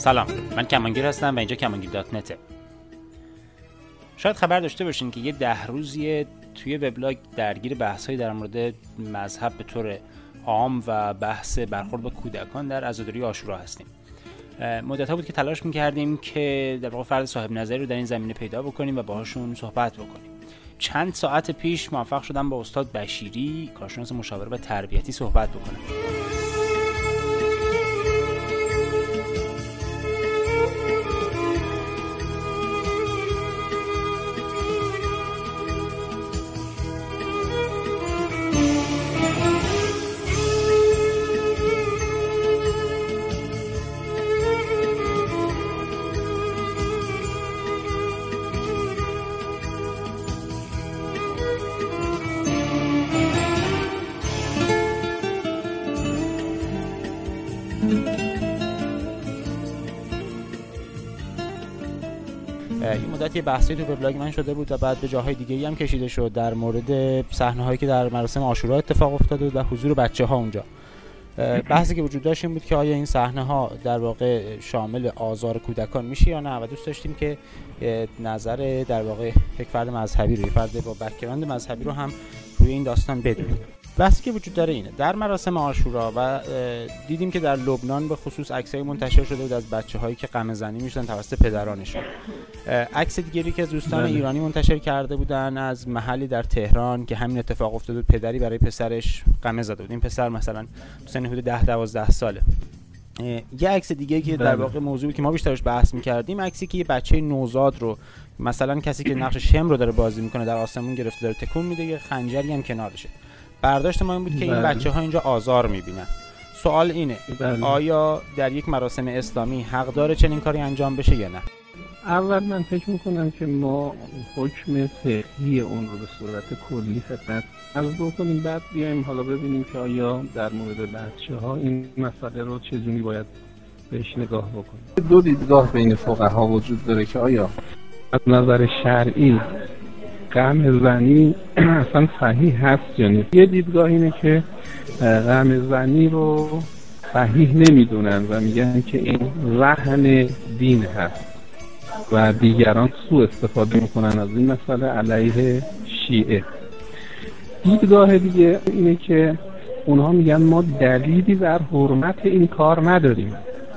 سلام، من کمانگیر هستم و اینجا کمانگیر.net. شاید خبر داشته باشین که یه 10 روزیه توی وبلاگ درگیر بحث‌های در مورد مذهب به طور عام و بحث برخورد با کودکان در عزاداری عاشورا هستیم. مدت‌ها بود که تلاش می‌کردیم که در واقع فرد صاحب نظری رو در این زمینه پیدا بکنیم و باهاشون صحبت بکنیم. چند ساعت پیش موفق شدم با استاد بشیری، کارشناس مشاوره و تربیتی صحبت بکنم. این مدت یه بحثی تو وبلاگ من شده بود و بعد به جاهای دیگه‌ای هم کشیده شد در مورد صحنه‌هایی که در مراسم عاشورا اتفاق افتاده و حضور بچه‌ها اونجا. بحثی که وجود داشت این بود که آیا این صحنه‌ها در واقع شامل آزار کودکان میشه یا نه، و دوست داشتیم که نظر در واقع یک فرد مذهبی رو، یک فرد با بک‌گراند مذهبی رو هم روی این داستان بدونیم. بحثی که وجود داره اینه، در مراسم عاشورا و دیدیم که در لبنان به خصوص عکسای منتشر شده بود از بچه‌هایی که قمه‌زنی می‌شدن توسط پدرانشون. عکس دیگری که از دوستان ایرانی منتشر کرده بودن از محلی در تهران که همین اتفاق افتاده بود، پدری برای پسرش قمه زده بود. این پسر مثلا سن حدود 10-12 ساله. یه عکس دیگه که در واقع موضوعی که ما بیشترش بحث می‌کردیم، عکسی که یه بچه نوزاد رو مثلا کسی که نقش شم رو داره بازی می‌کنه در آسمون گرفته داره تکون میده، یه خنجری هم کنارشه. برداشت ما این بود که این بچه‌ها اینجا آزار می‌بینن. سوال اینه، آیا در یک مراسم اسلامی حق داره چنین کاری انجام بشه یا نه؟ اول من فکر میکنم که ما حکم فقهی اون رو به صورت کلی خدمت عرض بکنیم، بعد بیایم حالا ببینیم که آیا در مورد بچه‌ها این مسئله رو چجوری باید بهش نگاه بکنیم. دو دیدگاه بین فقها وجود داره که آیا از نظر شرعی قمه‌زنی اصلا صحیح هست یا نه. یه دیدگاه اینه که قمه‌زنی رو صحیح نمیدونن و میگن که این رهن دین هست و دیگران سوء استفاده میکنن از این مسئله علیه شیعه. دیدگاه دیگه اینه که اونها میگن ما دلیلی در حرمت این کار نداریم.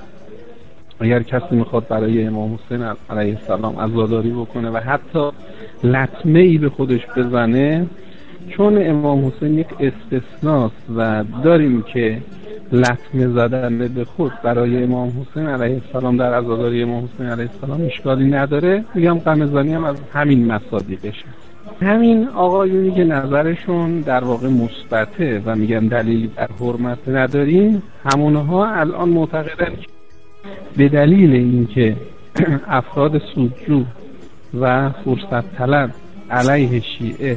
اگر کسی میخواد برای امام حسین علیه السلام عزاداری بکنه و حتی لطمه ای به خودش بزنه، چون امام حسین یک استثناست و داریم که لطمه زدن به خود برای امام حسین علیه السلام در عزاداری امام حسین علیه السلام اشکالی نداره، میگم قمه‌زنی هم از همین مصادیقشه. همین آقایونی که نظرشون در واقع مثبته و میگن دلیلی در حرمت نداریم، همونها الان معتقدن که به دلیل اینکه افراد سودجو و فرصت طلب علیه شیعه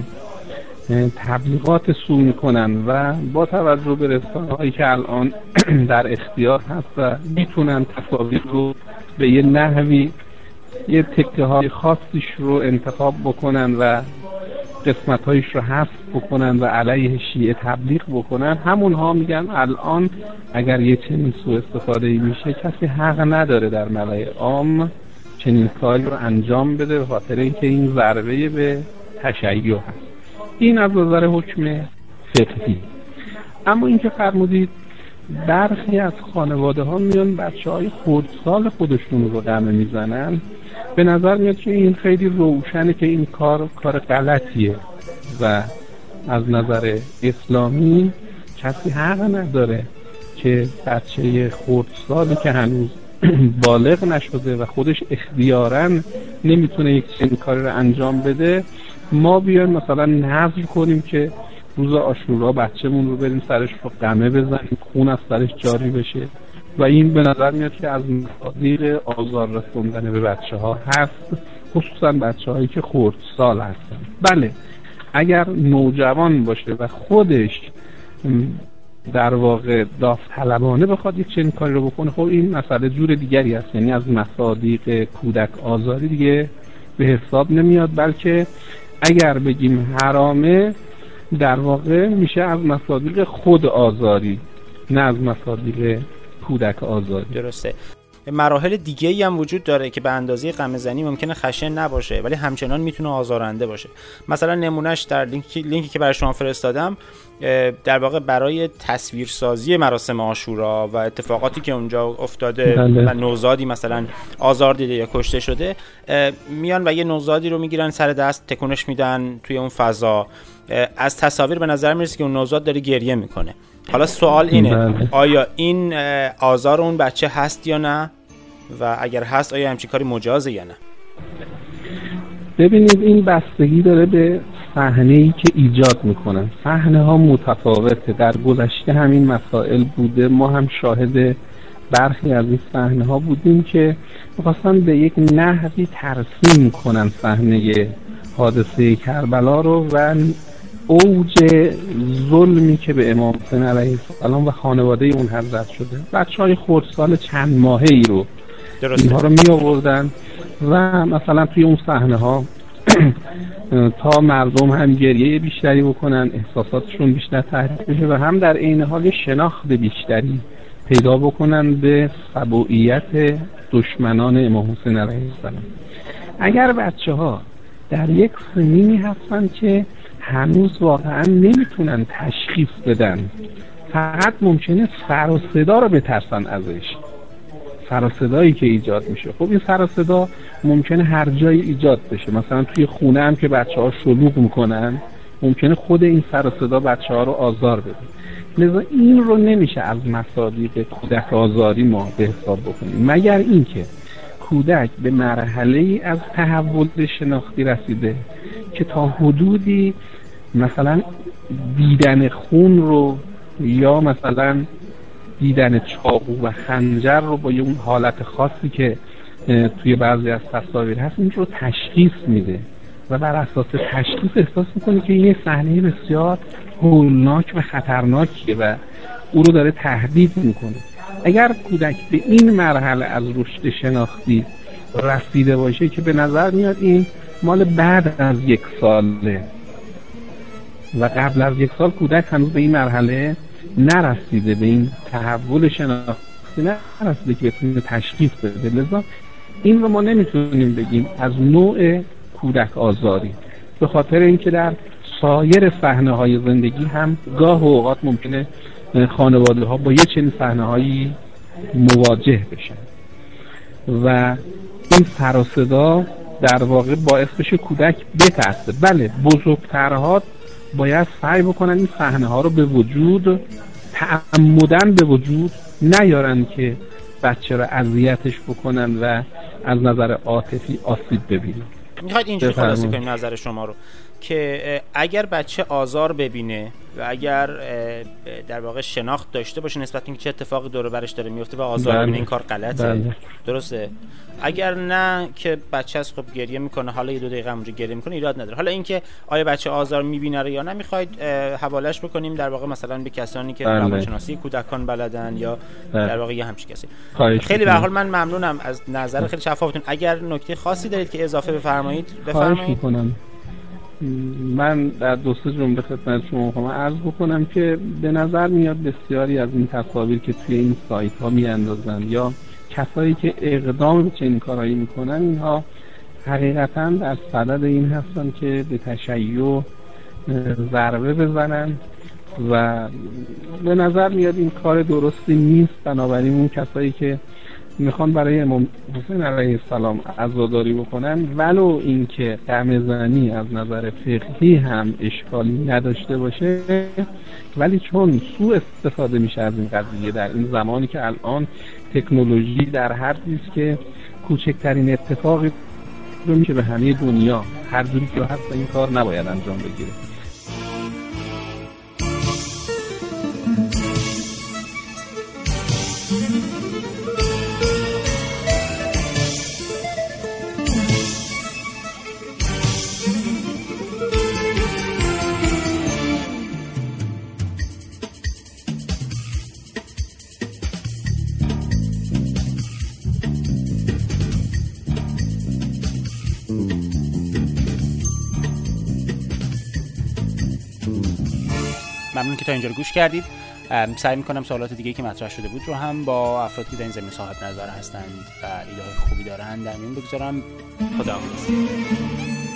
تبلیغات سو میکنن و با توجه به رسانه‌هایی که الان در اختیار هست و میتونن تصاویر رو به یه نحوی یه تکه‌های خاصیش رو انتخاب بکنن و قسمت‌هایش رو حذف بکنن و علیه شیعه تبلیغ بکنن، همونها میگن الان اگر یه چنین سوء استفاده‌ای میشه کسی حق نداره در ملأ عام چنین کاری رو انجام بده، به خاطر اینکه این ضربه به تشیع هست. این از نظر حکم فقهی. اما اینکه فرمودید برخی از خانواده ها میان بچه‌های خردسال خودشون رو قمه میزنن، به نظر میاد که این خیلی روشنه که این کار غلطیه و از نظر اسلامی کسی حق نداره که بچه خردسالی که هنوز بالغ نشده و خودش اختیاراً نمیتونه یک چنین کاری رو انجام بده، ما بیایم مثلا نذر کنیم که روز عاشورا بچه‌مون رو بریم سرش رو قمه بزنیم، خون از سرش جاری بشه و این به نظر میاد که از مصادیق آزار رسوندن به بچه‌ها هست، خصوصا بچه‌هایی که خردسال هستن. بله، اگر نوجوان باشه و خودش در واقع داوطلبانه بخواد یک چنین کاری رو بکنه، خب این مسئله جور دیگری است، یعنی از مصادیق کودک آزاری دیگه به حساب نمیاد، بلکه اگر بگیم حرامه در واقع میشه از مصادیق خود آزاری، نه از مصادیق کودک آزاری. درسته. مراحل دیگه‌ای هم وجود داره که به اندازه غم‌زنی ممکنه خشن نباشه ولی همچنان میتونه آزارنده باشه. مثلا نمونهش در لینکی که برای شما فرستادم، در واقع برای تصویرسازی مراسم عاشورا و اتفاقاتی که اونجا افتاده و نوزادی مثلا آزار دیده یا کشته شده، میان و یه نوزادی رو میگیرن سر دست تکونش میدن توی اون فضا. از تصاویر به نظر میرسه که اون نوزاد داره گریه میکنه. حالا سوال اینه آیا این آزار اون بچه هست یا نه؟ و اگر هست آیا همچین کاری مجازه یا نه؟ ببینید این بستگی داره به صحنه‌ای که ایجاد میکنن. صحنه ها متفاوته. در گذشته همین مسائل بوده. ما هم شاهد برخی از این صحنه ها بودیم که می‌خواستن به یک نحوی ترسیم کنن صحنه حادثه کربلا رو و اوج ظلمی که به امام حسین علیه السلام و خانواده اون حضرت شده. بچه‌های خردسال چند ماهه‌ای رو اینها رو می آوردن و مثلا توی اون صحنه ها تا مردم هم گریه بیشتری بکنن، احساساتشون بیشتر تحریک بشه و هم در عین حال شناخت بیشتری پیدا بکنن به سبوعیت دشمنان امام حسین علیه السلام. اگر بچه‌ها در یک سنینی هستن که هنوز واقعا نمیتونن تشخیص بدن، فقط ممکنه سر و صدا رو بترسن ازش، سر و صدایی که ایجاد میشه. خب این سر و صدا ممکنه هر جایی ایجاد بشه، مثلا توی خونه هم که بچه‌ها شلوغ میکنن ممکنه خود این سر و صدا بچه‌ها رو آزار بده. لذا این رو نمیشه از مصادیق کودک آزاری ما به حساب بکنیم، مگر اینکه کودک به مرحله‌ای از تحول شناختی رسیده که تا حدودی مثلا دیدن خون رو یا مثلا دیدن چاقو و خنجر رو با اون حالت خاصی که توی بعضی از تصاویر هست این رو تشخیص میده و بر اساس تشخیص احساس میکنه که یه صحنه بسیار هولناک و خطرناکیه و او رو داره تهدید میکنه. اگر کودک به این مرحله از رشد شناختی رسیده باشه که به نظر میاد این مال بعد از 1 ساله و قبل از 1 سال کودک هنوز به این مرحله نرسیده، به این تحول شناختی نرسیده که بتونه تشخیص بده، لذا این رو ما نمیتونیم بگیم از نوع کودک آزاری، به خاطر اینکه در سایر صحنه‌های زندگی هم گاه و اوقات ممکنه خانواده ها با یه چنین صحنه‌هایی مواجه بشن و این سر و صدا در واقع باعث بشه کودک بترسه. بله بزرگترها باید سعی بکنن این صحنه ها رو به وجود تعمدن به وجود نیارن که بچه رو اذیتش بکنن و از نظر عاطفی آسیب ببینن. میخواید اینجوری خلاصه کنیم نظر شما رو که اگر بچه آزار ببینه و اگر در واقع شناخت داشته باشه نسبت به اینکه چه اتفاقی دور و برش داره میفته و آزار ببینه این کار غلطه، درسته؟ اگر نه که بچه از خب گریه میکنه، حالا یه 2 دقیقه اونجا گریه میکنه ایراد نداره. حالا اینکه آیا بچه آزار میبینه یا نه میخواید حوالهش بکنیم در واقع مثلا به کسانی که روانشناسی کودکان بلدن یا در واقع یه همچین کسی. خیلی به هر حال من ممنونم از نظر خیلی شفافتون. اگر نکته خاصی دارید که اضافه بفرمایید بفرمایید. من در 2-3 جمله خدمت شما عرض بکنم که به نظر میاد بسیاری از این تصاویر که توی این سایت ها میاندازن یا کسایی که اقدام به چنین کارهایی میکنن اینها حقیقتا در صدد این هستن که به تشیع ضربه بزنن و به نظر میاد این کار درستی نیست. بنابراین اون کسایی که میخوان برای امام حسین علیه السلام عزاداری بکنن ولو اینکه غم‌زنی از نظر فقهی هم اشکالی نداشته باشه، ولی چون سوء استفاده میشه از این قضیه در این زمانی که الان تکنولوژی در هر چیز که کوچکترین اتفاقی رو میشه به همه دنیا هر جوری که هست این کار نباید انجام بگیره. ممنون که تا اینجا رو گوش کردید. سعی میکنم سوالات دیگه که مطرح شده بود رو هم با افرادی که در این زمینه صاحب نظر هستند و ایده های خوبی دارند در میون بگذارم. خداحافظ.